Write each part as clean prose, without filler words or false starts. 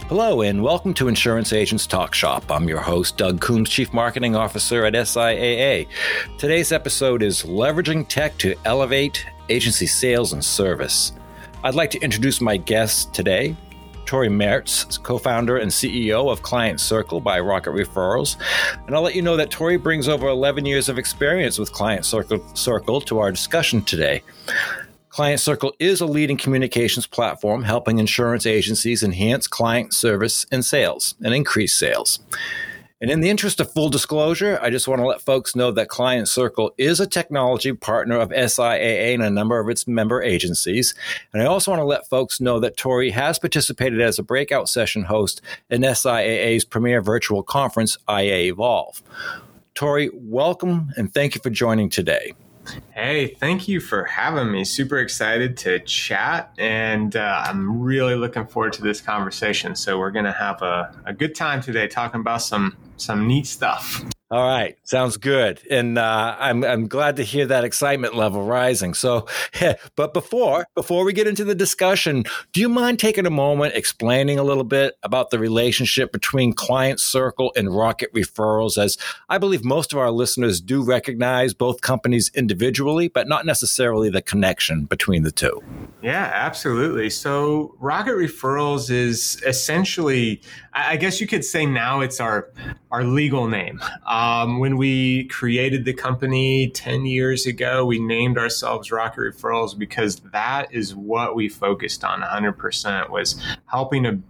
Hello and welcome to Insurance Agents Talk Shop. I'm your host, Doug Coombs, Chief Marketing Officer at SIAA. Today's episode is Leveraging Tech to Elevate Agency Sales and Service. I'd like to introduce my guest today, Tori Mertz, co-founder and CEO of Client Circle by Rocket Referrals. And I'll let you know that Tori brings over 11 years of experience with Client Circle to our discussion today. Client Circle is a leading communications platform helping insurance agencies enhance client service and sales and increase sales. And in the interest of full disclosure, I just want to let folks know that Client Circle is a technology partner of SIAA and a number of its member agencies. And I also want to let folks know that Tori has participated as a breakout session host in SIAA's premier virtual conference, IA Evolve. Tori, welcome and thank you for joining today. Hey, thank you for having me. Super excited to chat, and I'm really looking forward to this conversation. So we're going to have a good time today talking about some neat stuff. All right. Sounds good. And I'm glad to hear that excitement level rising. So, but before we get into the discussion, do you mind taking a moment explaining a little bit about the relationship between Client Circle and Rocket Referrals, as I believe most of our listeners do recognize both companies individually, but not necessarily the connection between the two? Yeah, absolutely. So Rocket Referrals is essentially, I guess you could say now it's our legal name. When we created the company 10 years ago, we named ourselves Rocket Referrals because that is what we focused on 100%, was helping an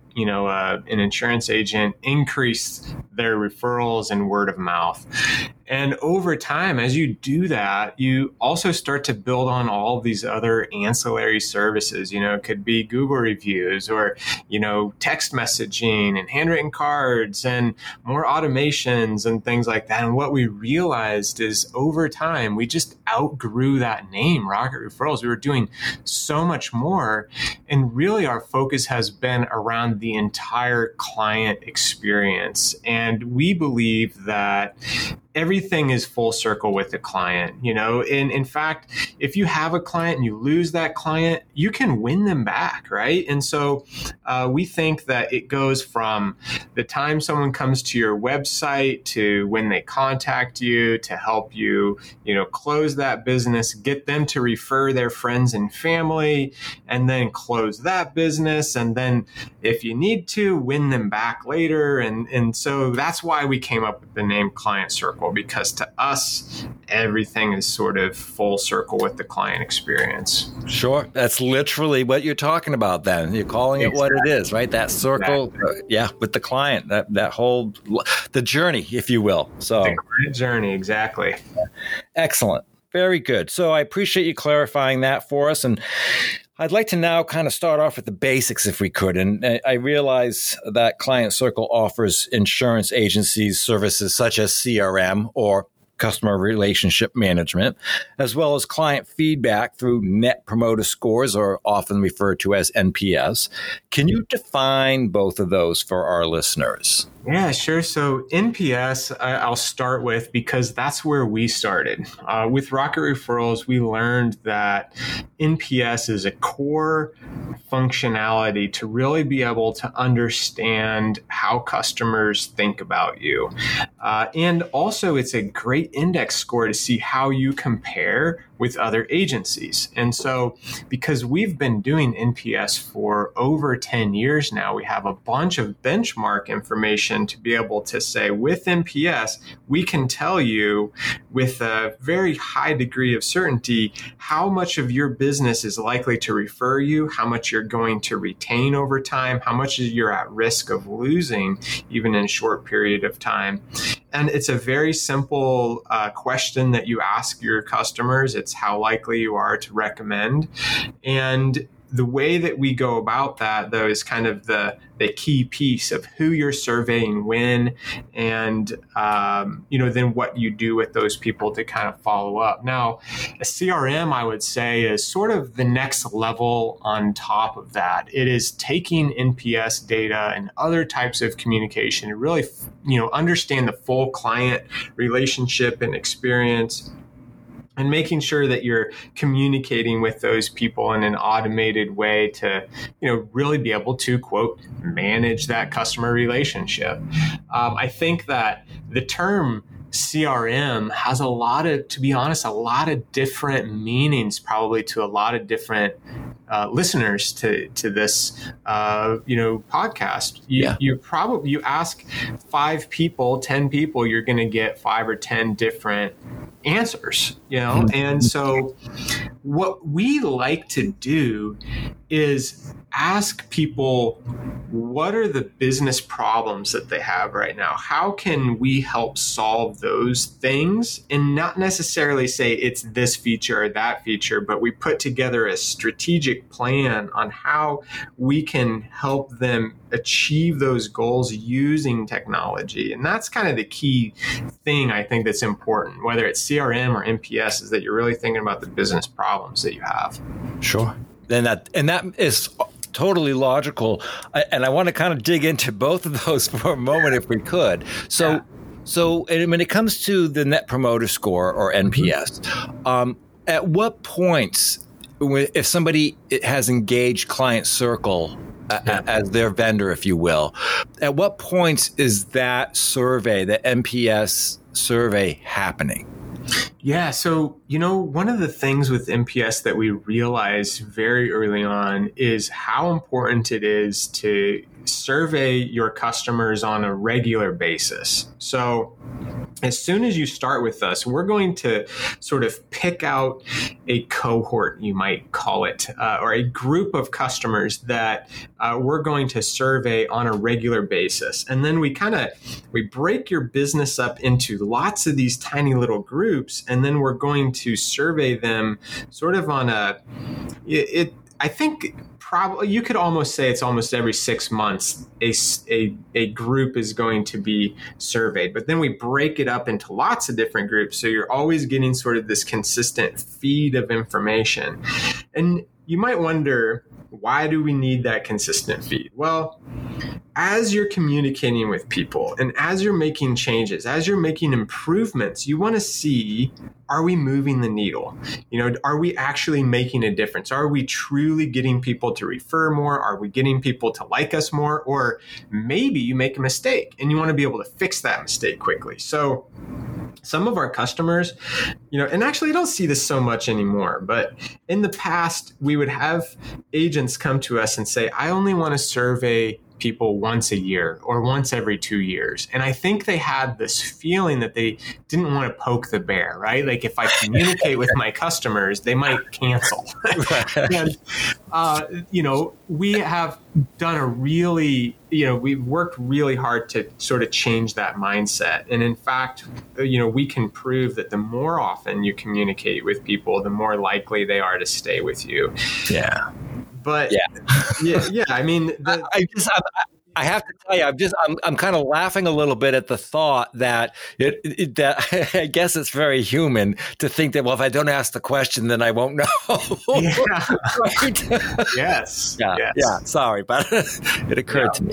insurance agent increase their referrals and word of mouth. And over time, as you do that, you also start to build on all of these other ancillary services. It could be Google reviews or, text messaging and handwritten cards and more automations and things like that. And what we realized is over time, we just outgrew that name, Rocket Referrals. We were doing so much more. And really our focus has been around the entire client experience. And we believe that everything is full circle with the client. In fact, if you have a client and you lose that client, you can win them back, right? And so we think that it goes from the time someone comes to your website to when they contact you to help you, close that business, get them to refer their friends and family, and then close that business. And then if you need to, win them back later. And so that's why we came up with the name Client Circle, because to us, everything is sort of full circle with the client experience. Sure. That's literally what you're talking about then. You're calling it what it is, right? That circle, with the client, that whole, the journey, if you will. So the client journey, exactly. Excellent. Very good. So I appreciate you clarifying that for us. And I'd like to now kind of start off with the basics if we could. And I realize that Client Circle offers insurance agencies services such as CRM or customer relationship management, as well as client feedback through Net Promoter Scores, or often referred to as NPS. Can you define both of those for our listeners? Yeah, sure. So NPS, I'll start with, because that's where we started. With Rocket Referrals, we learned that NPS is a core functionality to really be able to understand how customers think about you. And also, it's a great index score to see how you compare with other agencies. And so because we've been doing NPS for over 10 years now, we have a bunch of benchmark information to be able to say with NPS, we can tell you with a very high degree of certainty how much of your business is likely to refer you, how much you're going to retain over time, how much you're at risk of losing even in a short period of time. And it's a very simple question that you ask your customers. It's how likely you are to recommend. And the way that we go about that, though, is kind of the key piece of who you're surveying when, and then what you do with those people to kind of follow up. Now, a CRM, I would say, is sort of the next level on top of that. It is taking NPS data and other types of communication to really, understand the full client relationship and experience, and making sure that you're communicating with those people in an automated way to, really be able to, quote, manage that customer relationship. I think that the term CRM has to be honest, a lot of different meanings, probably to a lot of different listeners to this, podcast. You ask 5 people, 10 people, you're going to get 5 or 10 different answers, And so what we like to do is ask people, what are the business problems that they have right now? How can we help solve those things? And not necessarily say it's this feature or that feature, but we put together a strategic plan on how we can help them achieve those goals using technology. And that's kind of the key thing I think that's important, whether it's CRM or NPS, is that you're really thinking about the business problems that you have. Sure. And that is totally logical. And I want to kind of dig into both of those for a moment, if we could. So when it comes to the Net Promoter Score or NPS, at what points, if somebody has engaged Client Circle as their vendor, if you will, at what points is that survey, the NPS survey, happening? Yeah. So, one of the things with NPS that we realized very early on is how important it is to survey your customers on a regular basis. So as soon as you start with us, we're going to sort of pick out a cohort, you might call it, or a group of customers that we're going to survey on a regular basis. And then we break your business up into lots of these tiny little groups, and then we're going to survey them sort of on I think probably you could almost say it's almost every 6 months a group is going to be surveyed, but then we break it up into lots of different groups, so you're always getting sort of this consistent feed of information. And you might wonder, why do we need that consistent feed? Well, as you're communicating with people and as you're making changes, as you're making improvements, you want to see, are we moving the needle? Are we actually making a difference? Are we truly getting people to refer more? Are we getting people to like us more? Or maybe you make a mistake and you want to be able to fix that mistake quickly. So some of our customers, and actually I don't see this so much anymore, but in the past, we would have agents come to us and say, I only want to survey people once a year or once every 2 years. And I think they had this feeling that they didn't want to poke the bear, right? Like if I communicate with my customers, they might cancel. And, we have done we've worked really hard to sort of change that mindset. And in fact, we can prove that the more often you communicate with people, the more likely they are to stay with you. Yeah. But yeah. I mean, I have to tell you, I'm kind of laughing a little bit at the thought that that I guess it's very human to think that, well, if I don't ask the question, then I won't know. Yeah. Right? Yes. Yeah. Sorry, but it occurred to me.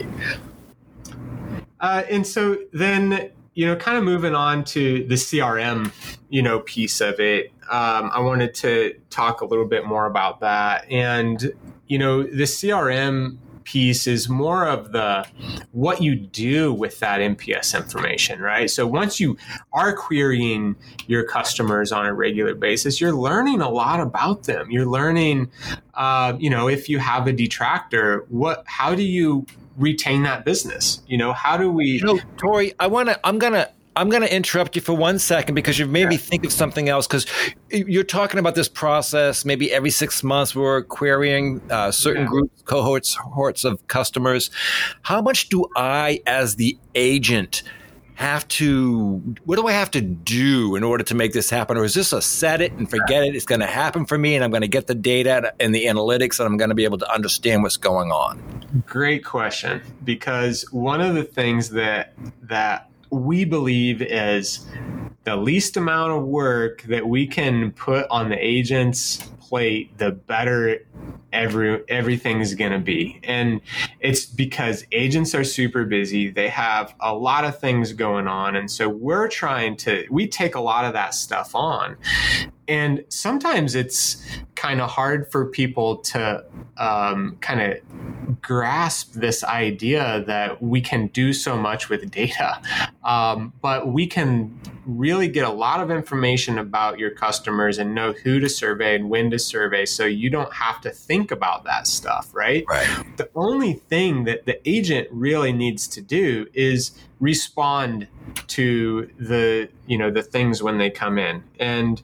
And so then, kind of moving on to the CRM, piece of it. I wanted to talk a little bit more about that. And, the CRM piece is more of what you do with that NPS information, right? So once you are querying your customers on a regular basis, you're learning a lot about them. You're learning, if you have a detractor, how do you retain that business? How do we? Tori, I'm gonna interrupt you for 1 second because you've made me think of something else, because you're talking about this process. Maybe every 6 months we're querying certain groups, cohorts of customers. How much do I, as the agent, what do I have to do in order to make this happen? Or is this a set it and forget it? It's going to happen for me, and I'm going to get the data and the analytics, and I'm going to be able to understand what's going on? Great question, because one of the things that we believe is the least amount of work that we can put on the agent's plate, the better everything's going to be. And it's because agents are super busy. They have a lot of things going on. And so we take a lot of that stuff on. And sometimes it's kind of hard for people to kind of grasp this idea that we can do so much with data. But we can really get a lot of information about your customers and know who to survey and when to survey, so you don't have to think about that stuff, right? The only thing that the agent really needs to do is respond to the things when they come in. And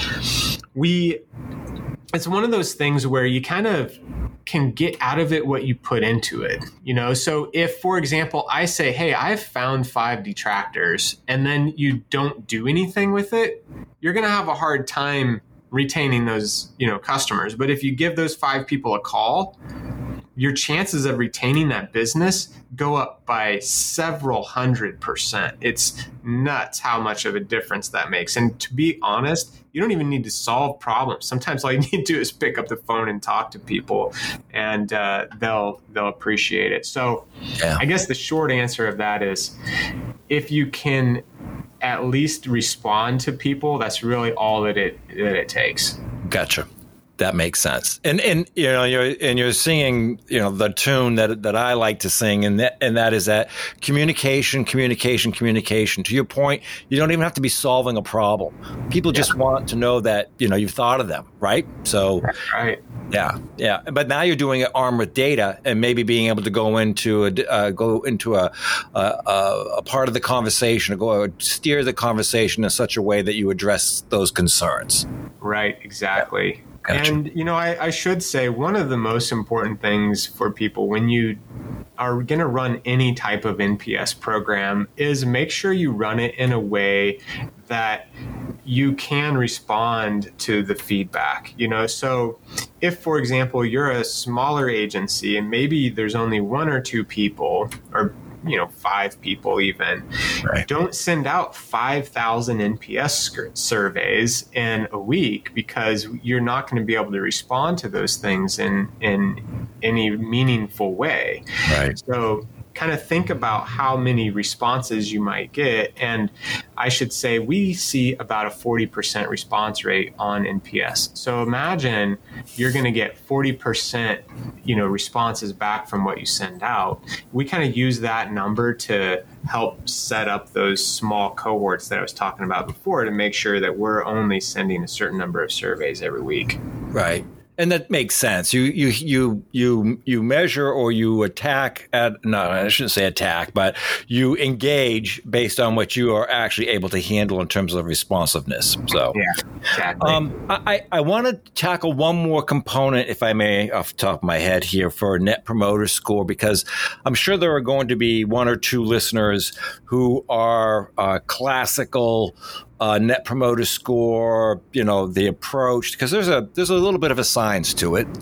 it's one of those things where you kind of can get out of it what you put into it. So if, for example, I say, hey, I've found 5 detractors, and then you don't do anything with it, you're going to have a hard time retaining those, customers. But if you give those 5 people a call, your chances of retaining that business go up by several 100%. It's nuts how much of a difference that makes. And to be honest, you don't even need to solve problems. Sometimes all you need to do is pick up the phone and talk to people, and they'll appreciate it. So I guess the short answer of that is, if you can at least respond to people, that's really all that it takes. Gotcha. That makes sense. And you're singing, the tune that I like to sing, and that is that communication. To your point, you don't even have to be solving a problem. People just want to know that, you've thought of them, right? So right. Yeah. But now you're doing it armed with data, and maybe being able to go into a part of the conversation, or steer the conversation in such a way that you address those concerns. Right. Exactly. Gotcha. And, I should say, one of the most important things for people when you are going to run any type of NPS program is make sure you run it in a way that you can respond to the feedback. So if, for example, you're a smaller agency and maybe there's only 1 or 2 people, or 5 people even, right, don't send out 5,000 NPS surveys in a week, because you're not going to be able to respond to those things in any meaningful way. Right. So kind of think about how many responses you might get. And I should say we see about a 40% response rate on NPS. So imagine you're going to get 40%, responses back from what you send out. We kind of use that number to help set up those small cohorts that I was talking about before, to make sure that we're only sending a certain number of surveys every week. Right. And that makes sense. You measure, or you attack I shouldn't say attack, but you engage based on what you are actually able to handle in terms of responsiveness. So yeah, exactly. I want to tackle one more component, if I may, off the top of my head here, for Net Promoter Score, because I'm sure there are going to be 1 or 2 listeners who are classical Net Promoter Score, the approach, because there's a little bit of a science to it,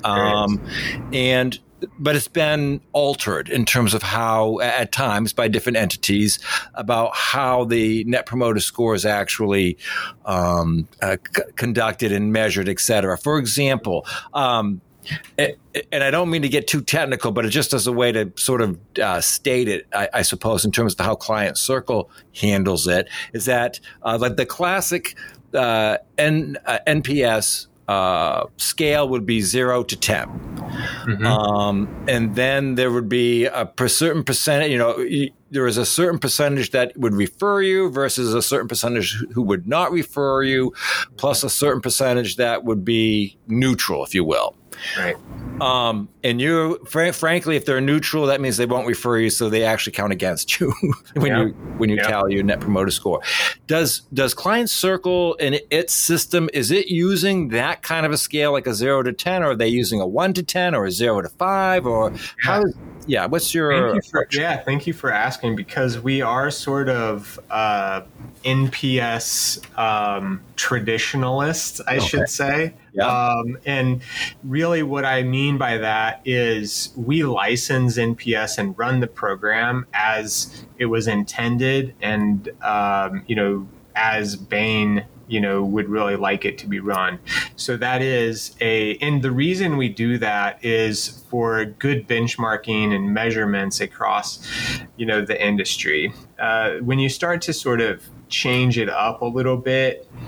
but it's been altered in terms of how, at times, by different entities, about how the Net Promoter Score is actually conducted and measured, et cetera. For example, and I don't mean to get too technical, but it just as a way to sort of state it, I suppose, in terms of how Client Circle handles it, is that like the classic NPS scale would be 0 to 10. Mm-hmm. And then there would be a certain percentage, there is a certain percentage that would refer you versus a certain percentage who would not refer you, plus a certain percentage that would be neutral, if you will. Right. And frankly, if they're neutral, that means they won't refer you, so they actually count against you when you tally your Net Promoter Score. Does Client Circle and its system, is it using that kind of a scale, like a 0 to 10, or are they using a 1 to 10 or a 0 to 5, or how? Yeah, what's your? Thank you for asking, because we are sort of NPS traditionalists, I should say. Yeah. And really what I mean by that is we license NPS and run the program as it was intended, and, as Bain, would really like it to be run. So that is and the reason we do that is for good benchmarking and measurements across, the industry. When you start to sort of change it up a little bit,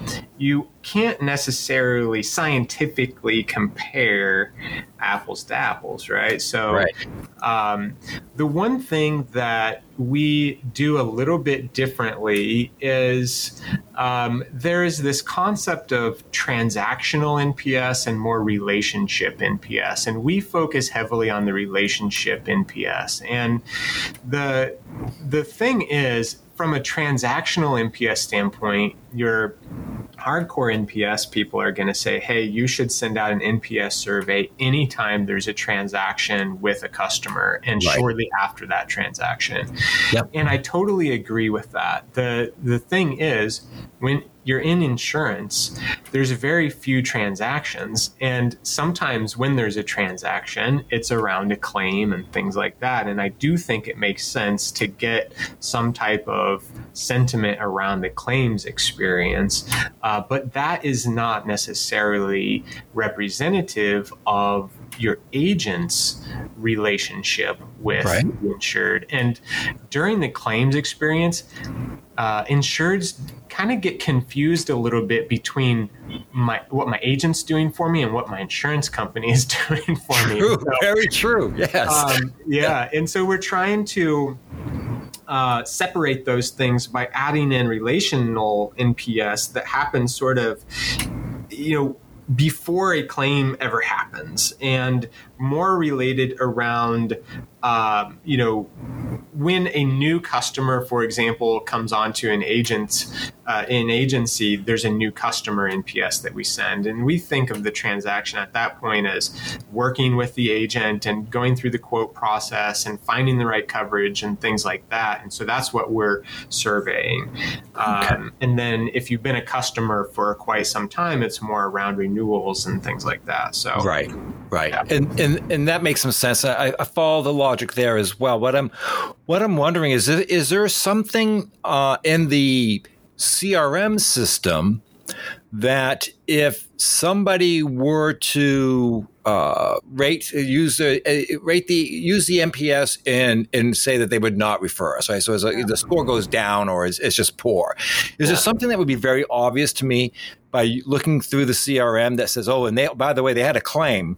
you can't necessarily scientifically compare apples to apples, right? So Right. The one thing that we do a little bit differently is there is this concept of transactional NPS and more relationship NPS, and we focus heavily on the relationship NPS. And the thing is, from a transactional NPS standpoint, your hardcore NPS people are going to say, hey, you should send out an NPS survey anytime there's a transaction with a customer and shortly after that transaction. Yep. And I totally agree with that. The thing is, when you're in insurance, there's very few transactions. And sometimes when there's a transaction, it's around a claim and things like that. And I do think it makes sense to get some type of sentiment around the claims experience. But that is not necessarily representative of your agent's relationship with the insured. And during the claims experience, insureds kind of get confused a little bit between what my agent's doing for me and what my insurance company is doing for me. True. So, very true. Yes. And so we're trying to separate those things by adding in relational NPS that happens sort of, before a claim ever happens, and more related around, when a new customer, for example, comes onto an agency, there's a new customer NPS that we send. And we think of the transaction at that point as working with the agent and going through the quote process and finding the right coverage and things like that. And so that's what we're surveying. And then if you've been a customer for quite some time, it's more around renewals and things like that. So Right. Yeah. And that makes some sense. I follow the logic there as well. What I'm wondering is there something in the CRM system that if somebody were to use the NPS and say that they would not refer us, right? So the score goes down or it's just poor. Is there something that would be very obvious to me by looking through the CRM that says, oh, and by the way, they had a claim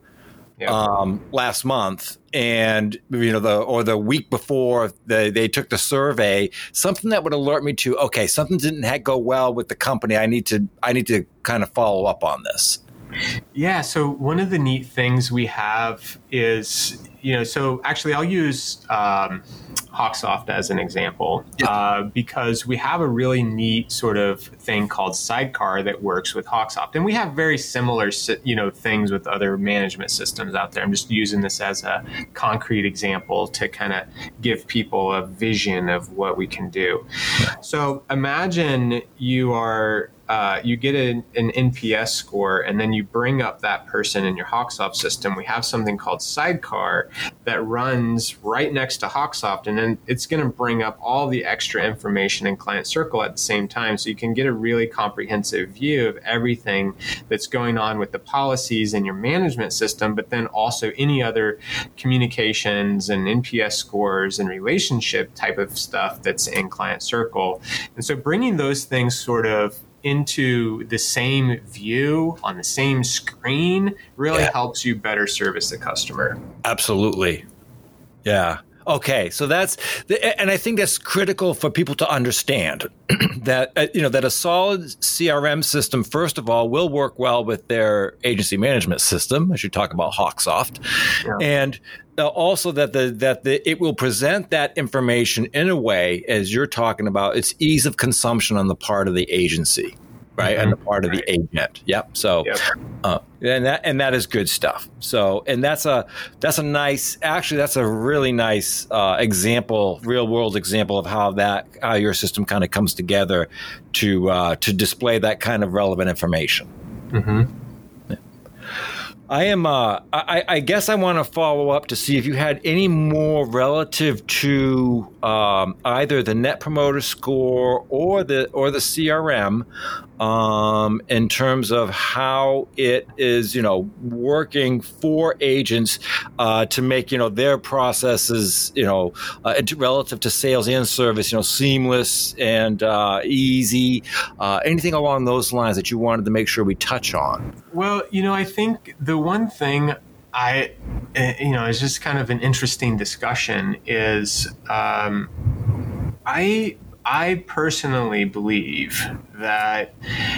last month, and the week before they took the survey, something that would alert me to, okay, something didn't go well with the company. I need to kind of follow up on this. Yeah. So one of the neat things we have is, so actually I'll use Hawksoft as an example, because we have a really neat sort of thing called Sidecar that works with Hawksoft. And we have very similar, things with other management systems out there. I'm just using this as a concrete example to kind of give people a vision of what we can do. So imagine you get an NPS score, and then you bring up that person in your Hawksoft system. We have something called Sidecar that runs right next to Hawksoft, and then it's going to bring up all the extra information in Client Circle at the same time, so you can get a really comprehensive view of everything that's going on with the policies in your management system, but then also any other communications and NPS scores and relationship type of stuff that's in Client Circle. And so bringing those things sort of into the same view on the same screen really helps you better service the customer. Absolutely. Yeah. Okay. So and I think that's critical for people to understand that, that a solid CRM system, first of all, will work well with their agency management system, as you talk about Hawksoft. Yeah. And also that it will present that information in a way, as you're talking about, it's ease of consumption on the part of the agency, right, and the part of the agent. Yep. So, and that is good stuff. So, and that's a really nice example, real world example of how your system kind of comes together to display that kind of relevant information. Mm-hmm. I guess I want to follow up to see if you had any more relative to either the Net Promoter Score or the CRM in terms of how it is, working for agents to make, their processes, relative to sales and service, seamless and easy. Anything along those lines that you wanted to make sure we touch on? Well, I think the one thing it's just kind of an interesting discussion is I personally believe that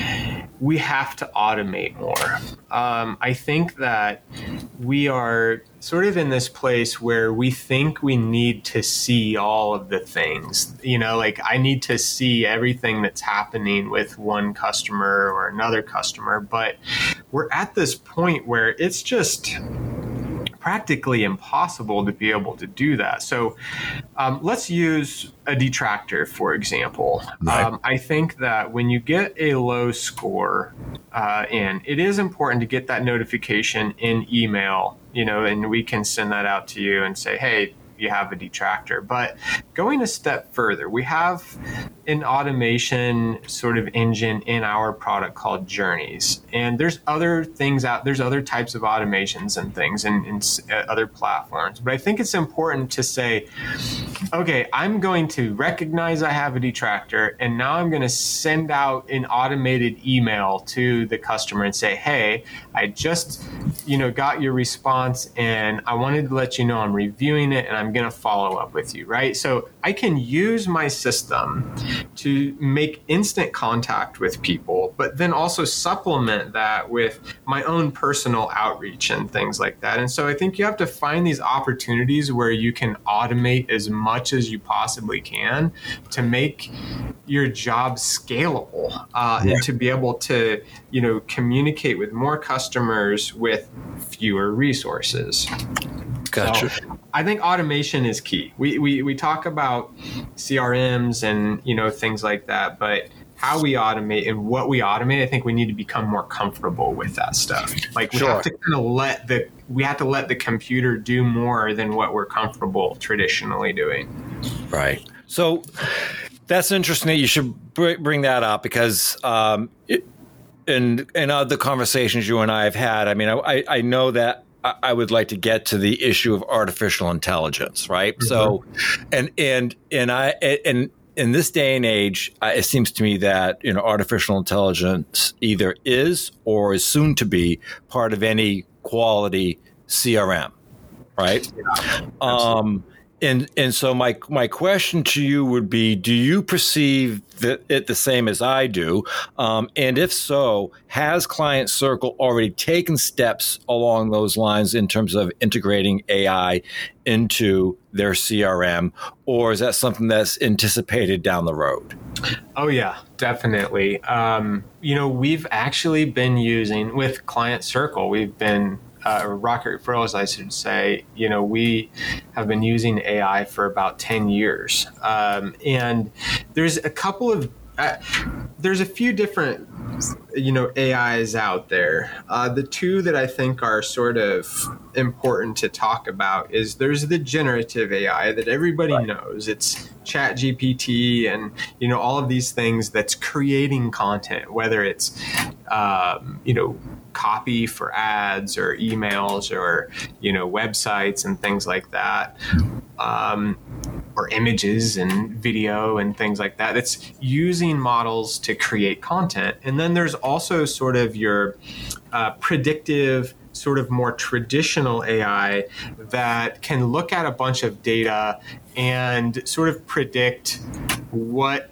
we have to automate more. I think that we are sort of in this place where we think we need to see all of the things, like I need to see everything that's happening with one customer or another customer, but we're at this point where it's just practically impossible to be able to do that. So let's use a detractor, for example. Right. I think that when you get a low score in, it is important to get that notification in email, and we can send that out to you and say, hey, you have a detractor. But going a step further, we have an automation sort of engine in our product called Journeys. And there's other things there's other types of automations and things in other platforms. But I think it's important to say, okay, I'm going to recognize I have a detractor, and now I'm going to send out an automated email to the customer and say, hey, I just, got your response, and I wanted to let you know I'm reviewing it, and I'm going to follow up with you, right? So I can use my system to make instant contact with people, but then also supplement that with my own personal outreach and things like that. And so I think you have to find these opportunities where you can automate as much as you possibly can to make your job scalable and to be able to, communicate with more customers with fewer resources. Gotcha. So I think automation is key. We talk about CRMs and things like that, but how we automate and what we automate, I think we need to become more comfortable with that stuff. Like we have to kind of let the computer do more than what we're comfortable traditionally doing. Right. So that's interesting that you should bring that up because in other conversations you and I have had, I mean, I know that I would like to get to the issue of artificial intelligence, right? Mm-hmm. So, and in this day and age, it seems to me that artificial intelligence either is or is soon to be part of any quality CRM, right? Yeah, and so my question to you would be: do you perceive it the same as I do? And if so, has Client Circle already taken steps along those lines in terms of integrating AI into their CRM, or is that something that's anticipated down the road? Oh, yeah, definitely. We've actually been using, with Client Circle, we've been Rocket Referrals, I should say, we have been using AI for about 10 years. And there's there's a few different, AIs out there. The two that I think are sort of important to talk about is there's the generative AI that everybody knows. It's ChatGPT and, all of these things that's creating content, whether it's, copy for ads or emails or, websites and things like that, or images and video and things like that. It's using models to create content. And then there's also sort of your predictive, sort of more traditional AI that can look at a bunch of data and sort of predict what,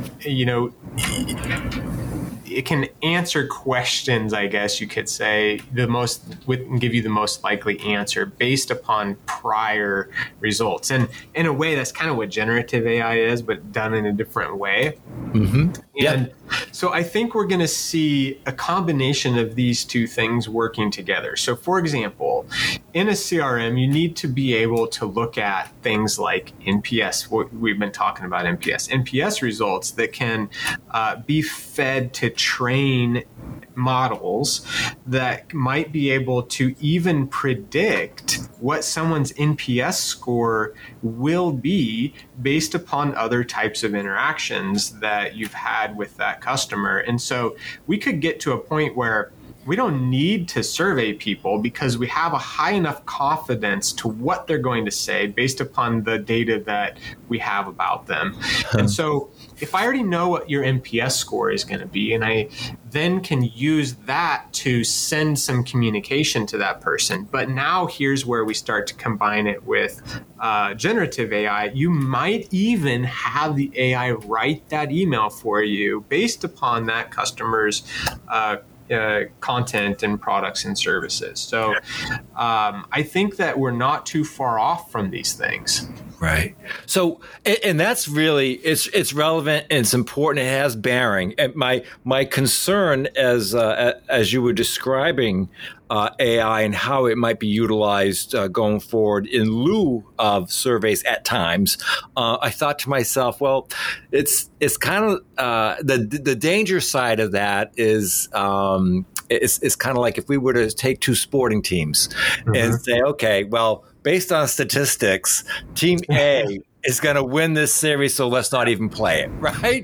it can answer questions, I guess you could say, and give you the most likely answer based upon prior results. And in a way, that's kind of what generative AI is, but done in a different way. Mm-hmm. And so I think we're going to see a combination of these two things working together. So for example, in a CRM, you need to be able to look at things like NPS. We've been talking about NPS results that can be fed to train models that might be able to even predict what someone's NPS score will be based upon other types of interactions that you've had with that customer. And so we could get to a point where we don't need to survey people because we have a high enough confidence to what they're going to say based upon the data that we have about them. And so if I already know what your NPS score is going to be, and I then can use that to send some communication to that person. But now here's where we start to combine it with generative AI. You might even have the AI write that email for you based upon that customer's content and products and services. So I think that we're not too far off from these things. Right. So, and that's really, it's relevant and it's important. It has bearing. And my concern as you were describing AI and how it might be utilized going forward in lieu of surveys at times, I thought to myself, well, it's kind of the danger side of that is it's kind of like if we were to take two sporting teams and say, okay, well, based on statistics, Team A is going to win this series, so let's not even play it, right?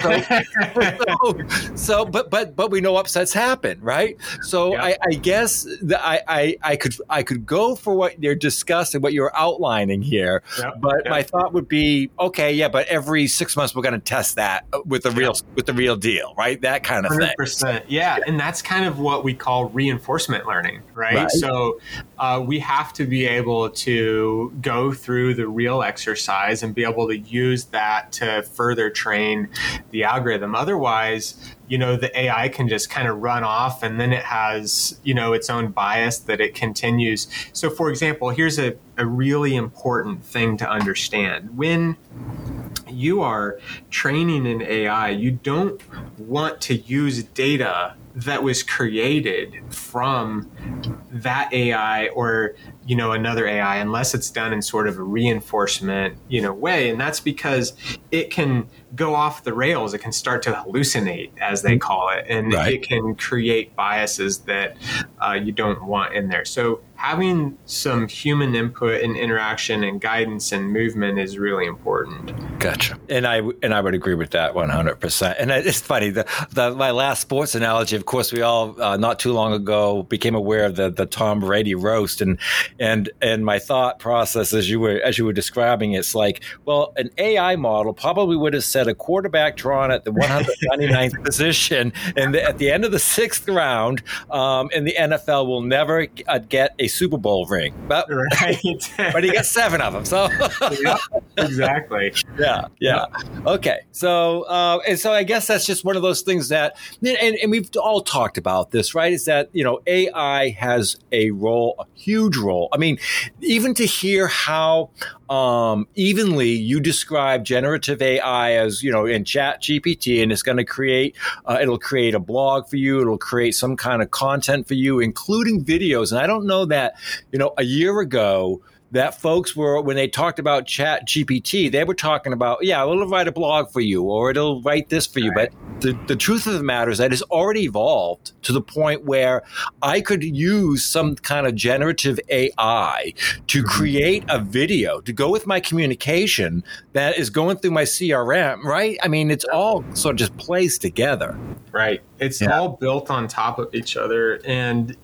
But we know upsets happen, right? So yeah. I guess I could go for what you're discussing, what you're outlining here, but my thought would be, okay, but every 6 months we're going to test that with the real deal, right? That kind of 100%, thing. Yeah, and that's kind of what we call reinforcement learning, right? So we have to be able to go through the real exercise and be able to use that to further train the algorithm. Otherwise, the AI can just kind of run off and then it has, its own bias that it continues. So for example, here's a really important thing to understand. When you are training an AI, you don't want to use data that was created from that AI or, another AI, unless it's done in sort of a reinforcement, way. And that's because it can go off the rails. It can start to hallucinate, as they call it, and it can create biases that you don't want in there. So having some human input and interaction and guidance and movement is really important. Gotcha. And I would agree with that 100%. And it's funny, my last sports analogy, of course, we all not too long ago became aware of the Tom Brady roast, and my thought process as you were describing, it's like, well, an AI model probably would have said a quarterback drawn at the 199th position, and at the end of the 6th round, in the NFL will never get a Super Bowl ring, but he got 7 of them. So exactly. Yeah. Okay. So and so I guess that's just one of those things that, and we've all talked about this, right? Is that AI has a huge role. I mean, even to hear how evenly you describe generative AI as, in Chat GPT, and it's going to create, it'll create a blog for you. It'll create some kind of content for you, including videos. And I don't know that, a year ago, that folks were, when they talked about Chat GPT, they were talking about, it'll write a blog for you, or it'll write this for you. But the truth of the matter is that it's already evolved to the point where I could use some kind of generative AI to create a video to go with my communication that is going through my CRM, right? I mean, it's all sort of just placed together. Right. It's all built on top of each other. And,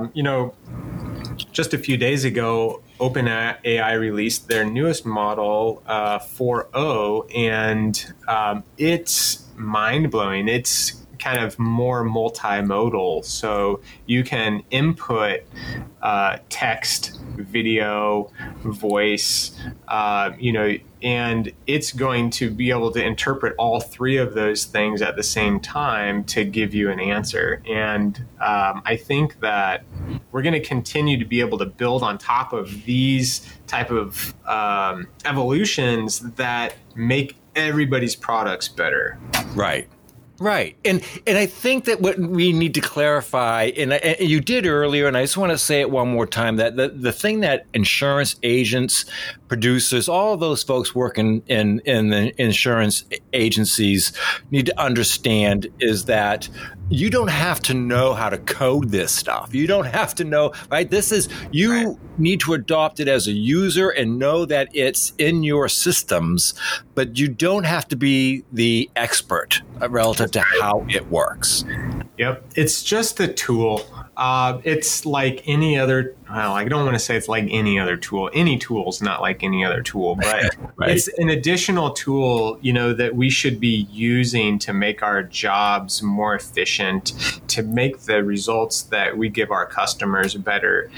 just a few days ago, OpenAI released their newest model, 4.0, and it's mind-blowing. It's kind of more multimodal. So you can input text, video, voice, and it's going to be able to interpret all 3 of those things at the same time to give you an answer. And I think that we're going to continue to be able to build on top of these type of evolutions that make everybody's products better. Right. And I think that what we need to clarify, and you did earlier, and I just want to say it one more time, that the thing that insurance agents, producers, all of those folks working in the insurance agencies need to understand is that you don't have to know how to code this stuff. You don't have to know, right? You need to adopt it as a user and know that it's in your systems, but you don't have to be the expert relative to how it works. Yep. It's just a tool. It's like any other, well, I don't want to say it's like any other tool. Any tool is not like any other tool, but right. It's an additional tool, that we should be using to make our jobs more efficient, to make the results that we give our customers better.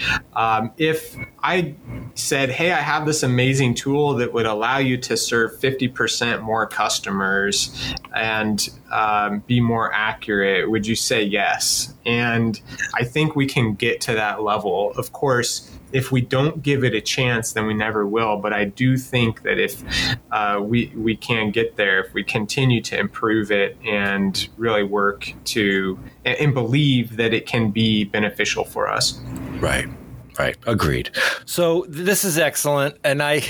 If I said, hey, I have this amazing tool that would allow you to serve 50% more customers and be more accurate, would you say yes? And I think we can get to that level. Of course, if we don't give it a chance, then we never will. But I do think that if we can get there, if we continue to improve it and really work to and believe that it can be beneficial for us. Right. Right. Agreed. So this is excellent. And I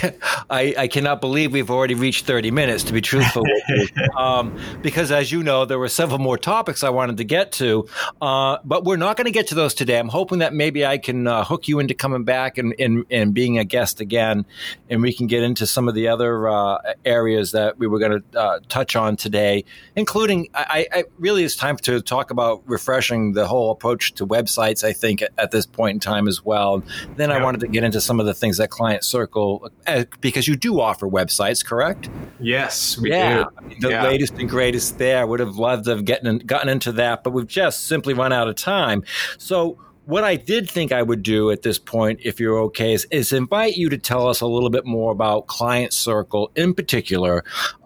cannot believe we've already reached 30 minutes, to be truthful with you. Because as you know, there were several more topics I wanted to get to, but we're not going to get to those today. I'm hoping that maybe I can hook you into coming back and being a guest again, and we can get into some of the other areas that we were going to touch on today, including I really it's time to talk about refreshing the whole approach to websites, I think, at this point in time as well. Then I wanted to get into some of the things that Client Circle, because you do offer websites, correct? Yes, we do. The latest and greatest there. Would have loved to have gotten into that, but we've just simply run out of time. So what I did think I would do at this point, if you're okay, is invite you to tell us a little bit more about Client Circle in particular.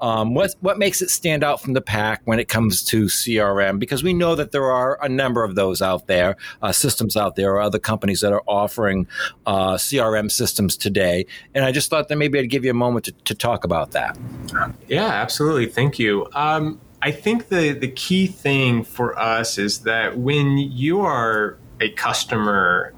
What makes it stand out from the pack when it comes to CRM? Because we know that there are a number of those out there, systems out there, or other companies that are offering CRM systems today. And I just thought that maybe I'd give you a moment to talk about that. Yeah, absolutely. Thank you. I think the key thing for us is that when you are a customer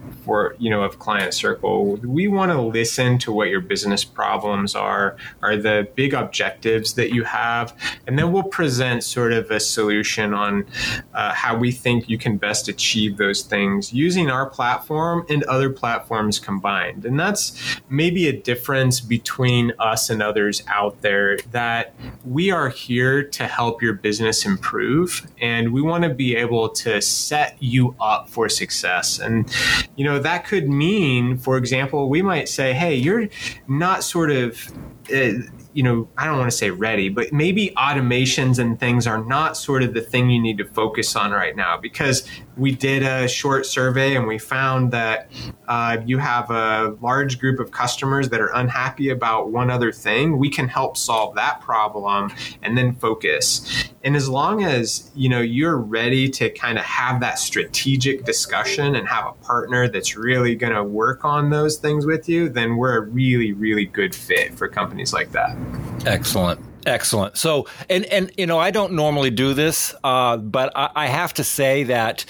of Client Circle, we want to listen to what your business problems are the big objectives that you have, and then we'll present sort of a solution on how we think you can best achieve those things using our platform and other platforms combined. And that's maybe a difference between us and others out there, that we are here to help your business improve, and we want to be able to set you up for success. And, that could mean, for example, we might say, hey, you're not sort of, I don't want to say ready, but maybe automations and things are not sort of the thing you need to focus on right now, because we did a short survey and we found that you have a large group of customers that are unhappy about one other thing. We can help solve that problem and then focus. And as long as, you're ready to kind of have that strategic discussion and have a partner that's really going to work on those things with you, then we're a really, really good fit for companies like that. Excellent. So, and I don't normally do this, but I have to say that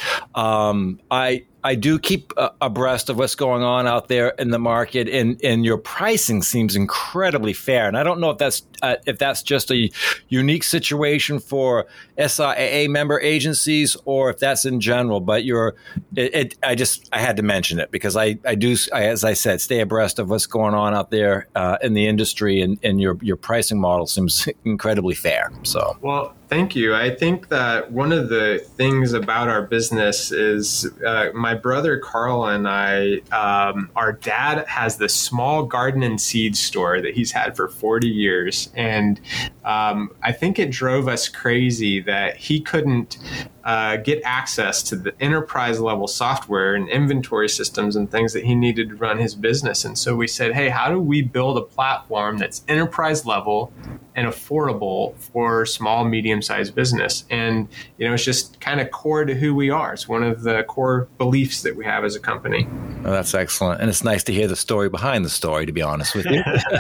I do keep abreast of what's going on out there in the market, and your pricing seems incredibly fair. And I don't know if that's just a unique situation for SIAA member agencies or if that's in general. But I had to mention it because I do, as I said, stay abreast of what's going on out there in the industry, and your pricing model seems incredibly fair. So, well, thank you. I think that one of the things about our business is my brother Carl and I, our dad has this small garden and seed store that he's had for 40 years. And I think it drove us crazy that he couldn't get access to the enterprise level software and inventory systems and things that he needed to run his business. And so we said, hey, how do we build a platform that's enterprise level and affordable for small, medium-sized business? And, it's just kind of core to who we are. It's one of the core beliefs that we have as a company. Oh, that's excellent. And it's nice to hear the story behind the story, to be honest with you.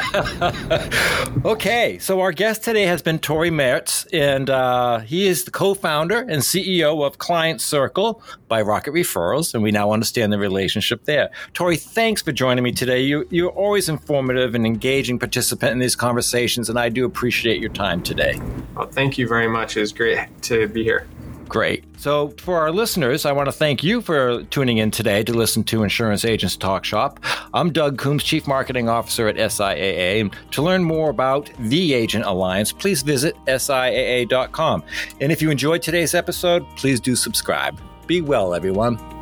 Okay. So our guest today has been Tory Mertz, and he is the co-founder and CEO of Client Circle by Rocket Referrals, and we now understand the relationship there. Tory, thanks for joining me today. You're always informative and engaging participant in these conversations, and I do appreciate your time today. Well, thank you very much. It was great to be here. Great. So for our listeners, I want to thank you for tuning in today to listen to Insurance Agents Talk Shop. I'm Doug Coombs, Chief Marketing Officer at SIAA. To learn more about the Agent Alliance, please visit SIAA.com. And if you enjoyed today's episode, please do subscribe. Be well, everyone.